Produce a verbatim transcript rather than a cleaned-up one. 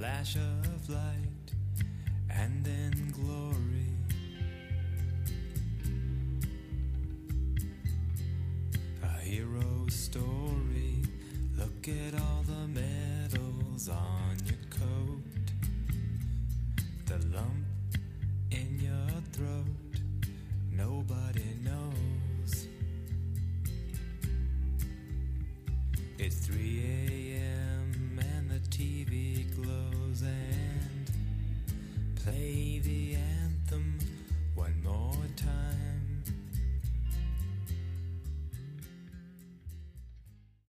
flash of light and then glory. A hero story. Look at all the medals on